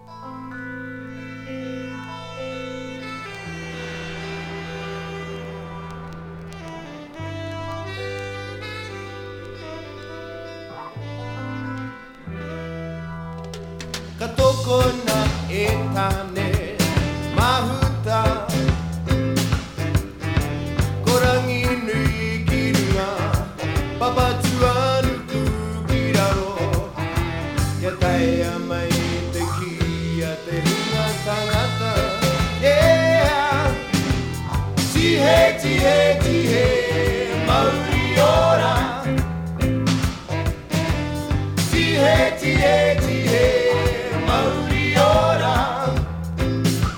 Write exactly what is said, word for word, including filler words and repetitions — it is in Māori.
Katoko na e tane mahuta Korangi nui ki runga Papatu anu ku ki raro Ia tae mai te ki a te hunga tangata Yeah Tihe, tihe, tihe